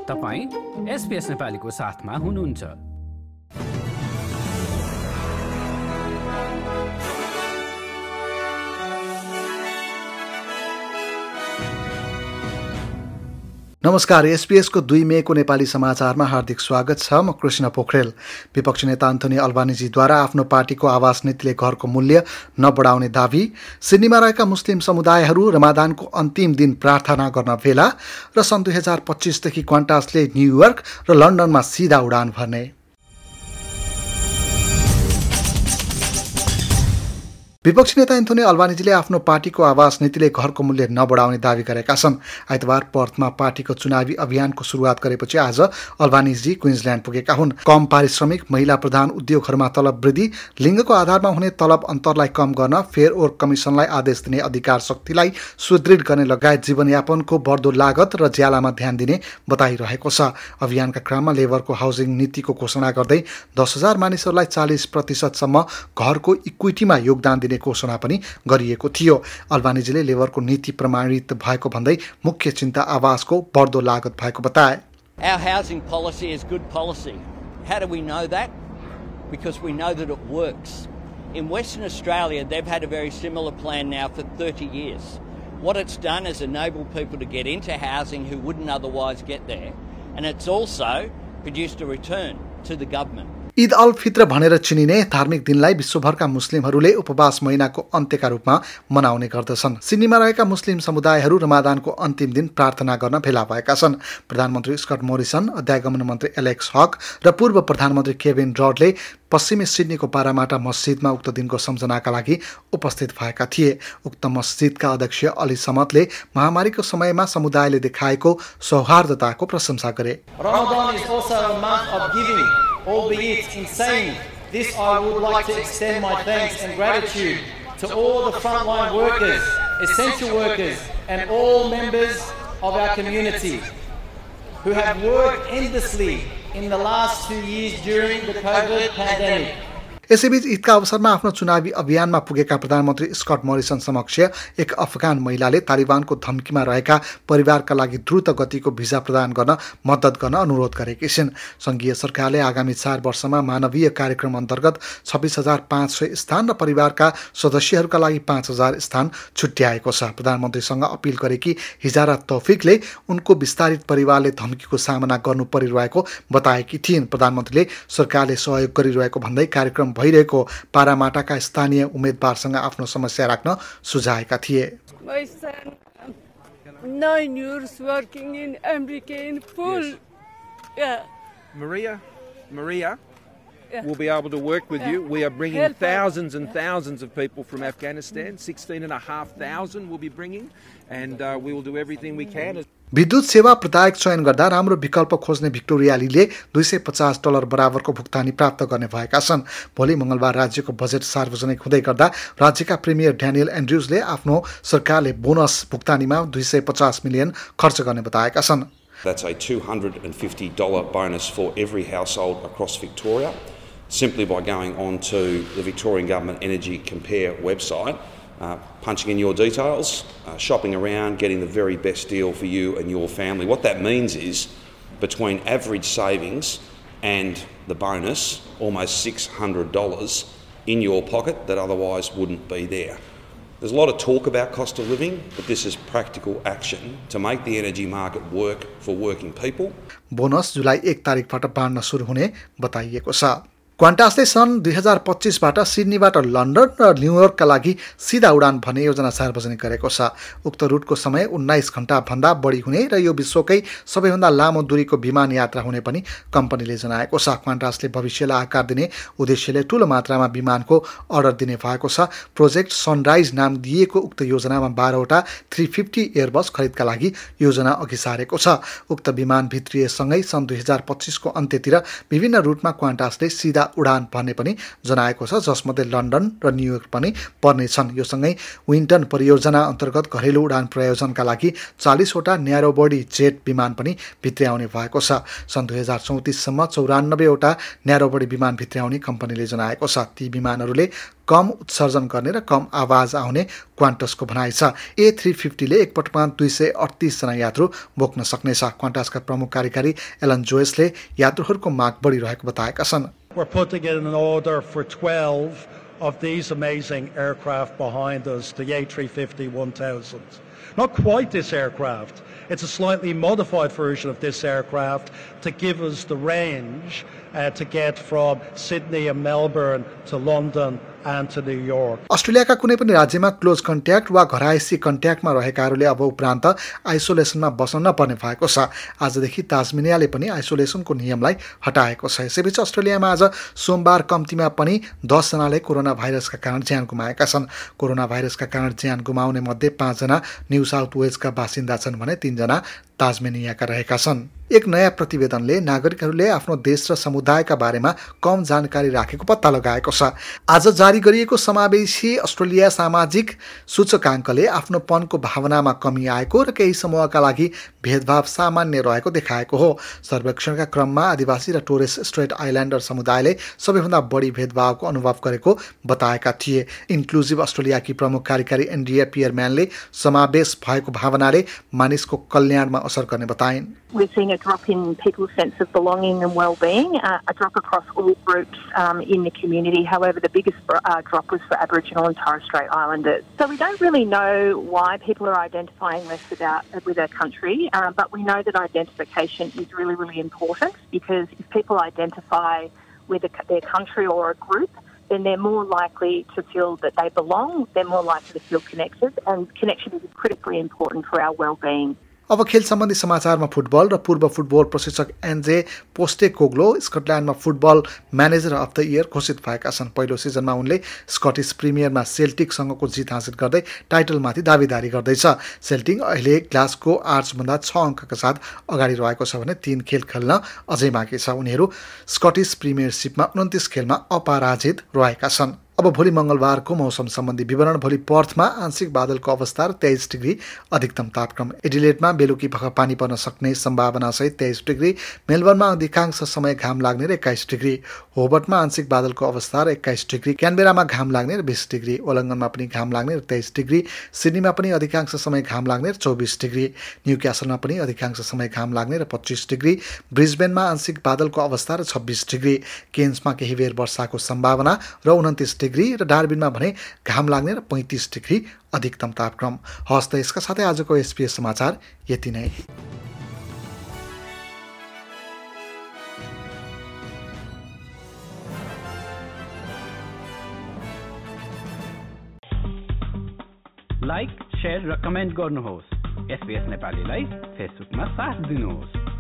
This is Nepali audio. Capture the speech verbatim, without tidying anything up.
तपाईं एसपीएस नेपालीको साथमा हुनुहुन्छ। नमस्कार, एसपीएस को दुई मे को नेपाली समाचारमा हार्दिक स्वागत छ। म कृष्ण पोखरेल। विपक्षी नेता एन्थोनी अल्बानिजीद्वारा आफ्नो पार्टीको आवास नीतिले घरको मूल्य नबढाउने दावी, सिडनीमा रहेका मुस्लिम समुदायहरू रमादानको अन्तिम दिन प्रार्थना गर्न भेला र सन् दुई हजार पच्चीसदेखि क्वान्टासले न्युयोर्क र लन्डनमा सिधा उडान भर्ने। विपक्षी नेता एन्थोनी अल्बानिजीले आफ्नो पार्टीको आवास नीतिले घरको मूल्य नबढाउने दावी गरेका छन्। आइतबार पर्थमा पार्टीको चुनावी अभियानको सुरुवात गरेपछि आज अल्बानिजी क्विन्सल्यान्ड पुगेका हुन्। कम पारिश्रमिक, महिला प्रधान उद्योगहरूमा तलब वृद्धि, लिङ्गको आधारमा हुने तलब अन्तरलाई कम गर्न, फेयर वर्क कमिसनलाई आदेश दिने अधिकार शक्तिलाई सुदृढ गर्ने लगायत जीवनयापनको बढ्दो लागत र ज्यालामा ध्यान दिने बताइरहेको छ। अभियानका क्रममा लेबरको हाउसिङ नीतिको घोषणा गर्दै दस हजार मानिसहरूलाई चालिस प्रतिशतसम्म घरको इक्विटीमा योगदान दिने घोषणा पनि गरिएको थियो। अल्बानिजीले लेबरको नीति प्रमाणित भएको भन्दै मुख्य चिन्ता आवासको बढ्दो लागत भएको बताए। Our housing policy is good policy. How do we know that? Because we know that it works. In Western Australia, they've had a very similar plan now for thirty years. What it's done is enable people to get into housing who wouldn't otherwise get there, and it's also produced a return to the government. Eid al Fitr भनेर चिनिने धार्मिक दिनलाई विश्वभरका मुस्लिमहरूले उपवास महिनाको अन्त्यका रूपमा मनाउने गर्दछन्। सिडनीमा रहेका मुस्लिम समुदायहरू रमादानको अन्तिम दिन प्रार्थना गर्न भेला भएका छन्। प्रधानमन्त्री स्कट मोरिसन, अध्यागमन मन्त्री एलेक्स हक र पूर्व प्रधानमन्त्री केविन रडले पश्चिमी सिडनीको पारामाटा मस्जिदमा उक्त दिनको सम्झनाका लागि उपस्थित भएका थिए। उक्त मस्जिदका अध्यक्ष अली समतले महामारीको समयमा समुदायले देखाएको सौहार्दताको प्रशंसा गरे। Ramadan is also a month of giving. Albeit in saying this, I would like to extend my thanks and gratitude to all the frontline workers, essential workers, and all members of our community who have worked endlessly in the last two years during the COVID pandemic. यसैबीच ईदका अवसरमा आफ्नो चुनावी अभियानमा पुगेका प्रधानमन्त्री स्कट मोरिसन समक्ष एक अफगान महिलाले तालिबानको धम्कीमा रहेका परिवारका लागि द्रुत गतिको भिजा प्रदान गर्न मद्दत गर्न अनुरोध गरेकी छिन्। सङ्घीय सरकारले आगामी चार वर्षमा मानवीय कार्यक्रम अन्तर्गत छब्बिस हजार पाँच सय स्थान र परिवारका सदस्यहरूका लागि पाँच हजार स्थान छुट्याएको छ। प्रधानमन्त्रीसँग अपिल गरेकी हिजारा तौफिकले उनको विस्तारित परिवारले धम्कीको सामना गर्नु परिरहेको बताएकी थिइन्। प्रधानमन्त्रीले सरकारले सहयोग गरिरहेको भन्दै कार्यक्रम भइरहेको पारामाटाका स्थानीय उम्मेदवारसँग आफ्नो समस्या राख्न सुझाएका थिए। My son, nine years working in America in full. Yes. Yeah. Maria, Maria Yeah. will be able to work with Yeah. you. We are bringing Help her. thousands and Yeah. thousands of people from Afghanistan. Sixteen and a half thousand we'll be bringing, and uh, we will do everything we can. विद्युत सेवा प्रदायक चयन गर्दा राम्रो विकल्प खोज्ने भिक्टोरियालीले दुई सय पचास डलर बराबरको भुक्तानी प्राप्त गर्ने भएका छन्। भोलि मङ्गलबार राज्यको बजेट सार्वजनिक हुँदै गर्दा राज्यका प्रिमियर ड्यानियल एन्ड्रुजले आफ्नो सरकारले बोनस भुक्तानीमा दुई सय पचास मिलियन खर्च गर्ने बताएका छन्। That's a two hundred fifty dollars bonus for every household across Victoria, simply by going on to the Victorian Government Energy Compare website, uh, punching in your details, uh, shopping around, getting the very best deal for you and your family. What that means is, between average savings and the bonus, almost six hundred dollars in your pocket that otherwise wouldn't be there. There's a lot of talk about cost of living, but this is practical action to make the energy market work for working people. Bonus जुलाई एक तारिकबाट बाँड्न सुरु हुने बताइएको छ। क्वान्टासले सन् दुई हजार पच्चीसबाट सिडनीबाट लन्डन र न्युयोर्कका लागि सिधा उडान भन्ने योजना सार्वजनिक गरेको छ। उक्त रुटको समय उन्नाइस घण्टाभन्दा बढी हुने र यो विश्वकै सबैभन्दा लामो दूरीको विमान यात्रा हुने पनि कम्पनीले जनाएको छ। क्वान्टासले भविष्यलाई आकार दिने उद्देश्यले ठूलो मात्रामा विमानको अर्डर दिने भएको छ। प्रोजेक्ट सनराइज नाम दिएको उक्त योजनामा बाह्रवटा थ्री फिफ्टी एयरबस खरिदका लागि योजना अघि सारेको छ। उक्त विमान भित्रिएसँगै सन् दुई हजार पच्चीसको अन्त्यतिर विभिन्न रुटमा क्वान्टासले सिधा उडान भन्ने पनि जनाएको छ, जसमध्ये लन्डन र न्युयोर्क पनि पर्नेछन्। यो सँगै विन्टन परियोजना अन्तर्गत घरेलु उडान प्रयोजनका लागि चालिसवटा न्यारो बडी जेट विमान पनि भित्र्याउने भएको छ। सन् दुई हजार चौतिससम्म चौरानब्बेवटा न्यारो बडी विमान भित्र्याउने कम्पनीले जनाएको छ। ती विमानहरूले कम उत्सर्जन गर्ने र कम आवाज आउने क्वान्टसको भनाइ छ। ए थ्री फिफ्टीले एकपटकमा दुई सय अडतिसजना यात्रु बोक्न सक्नेछ। क्वान्टसका प्रमुख कार्यकारी एलन जोयसले यात्रुहरूको माग बढिरहेको बताएका छन्। We're putting in an order for twelve of these amazing aircraft behind us, the A three fifty one thousand. Not quite this aircraft. It's a slightly modified version of this aircraft to give us the range uh, to get from Sydney and Melbourne to London and to New York. अस्ट्रेलियाका कुनै पनि राज्यमा क्लोज कन्ट्याक्ट वा घरायसी कन्ट्याक्टमा रहेकाहरूले अब उपरान्त आइसोलेसनमा बस्न नपर्ने भएको छ। आजदेखि ताजमेनियाले पनि आइसोलेसनको नियमलाई हटाएको छ। यसैबीच अस्ट्रेलियामा आज सोमबार कम्तीमा पनि दसजनाले कोरोना भाइरसका कारण ज्यान गुमाएका छन्। कोरोना भाइरसका कारण ज्यान गुमाउने मध्ये पाँचजना न्यू साउथ वेल्सका बासिन्दा छन् भने तीनजना ताजमेनियाका रहेका छन्। एक नयाँ प्रतिवेदनले नागरिकहरूले आफ्नो देश र समुदायका बारेमा कम जानकारी राखेको पत्ता लगाएको छ। आज जारी गरिएको समावेशी अस्ट्रेलिया सामाजिक सूचकाङ्कले आफ्नोपनको भावनामा कमी आएको र केही समूहका लागि भेदभाव सामान्य रहेको देखाएको हो। सर्वेक्षणका क्रममा आदिवासी र टोरेस स्ट्रेट आइल्यान्डर समुदायले सबैभन्दा बढी भेदभावको अनुभव गरेको बताएका थिए। इन्क्लुजिभ अस्ट्रेलियाकी प्रमुख कार्यकारी एन्ड्रिया पियरम्यानले समावेश भएको भावनाले मानिसको कल्याणमा असर गर्ने बताइन्। We're seeing a drop in people's sense of belonging and well-being, uh, a drop across all groups um, in the community. However, the biggest uh, drop was for Aboriginal and Torres Strait Islanders. So we don't really know why people are identifying less with our, with our country, uh, but we know that identification is really, really important, because if people identify with a, their country or a group, then they're more likely to feel that they belong, they're more likely to feel connected, and connection is critically important for our well-being. अब खेल सम्बन्धी समाचारमा फुटबल र पूर्व फुटबल प्रशिक्षक एन्जे पोस्टेकोग्लो स्कटल्यान्डमा football manager of the year घोषित भएका छन्। पहिलो सिजनमा उनले स्कटिस प्रिमियरमा सेल्टिकसँगको जित हासिल गर्दै टाइटलमाथि दावेदारी गर्दैछ। सेल्टिक अहिले ग्लासगो आर्चभन्दा छ अङ्कका साथ अगाडि रहेको छ भने तीन खेल खेल्न अझै बाँकी छ। उनीहरू स्कटिस प्रिमियरसिपमा उन्तिस खेलमा अपराजित रहेका छन्। अब भोलि मङ्गलबारको मौसम सम्बन्धी विवरण। भोलि पर्थमा आंशिक बादलको अवस्था र तेइस डिग्री अधिकतम तापक्रम। एडिलेडमा बेलुकी पख पानी पर्न सक्ने सम्भावना सहित तेइस डिग्री। मेलबर्नमा अधिकांश समय घाम लाग्ने र एक्काइस डिग्री। होबर्टमा आंशिक बादलको अवस्था र एक्काइस डिग्री। क्यानबेरामा घाम लाग्ने र बीस डिग्री। ओलङ्गनमा पनि घाम लाग्ने र तेइस डिग्री। सिडनीमा पनि अधिकांश समय घाम लाग्ने र चौबिस डिग्री। न्युक्यासलमा पनि अधिकांश समय घाम लाग्ने र पच्चिस डिग्री। ब्रिस्बेनमा आंशिक बादलको अवस्था र छब्बिस डिग्री। केन्समा केही बेर वर्षाको सम्भावना र उन्तिस डिग्री र डार्बिनमा भने घाम लाग्ने र पैँतिस डिग्री अधिकतम तापक्रम। हस्त यसका साथै आजको एसपीएस समाचार यति नै। लाइक, शेयर र कमेन्ट गर्नुहोस्। एसपीएस नेपालीलाई फेसबुकमा साथ दिनुहोस्।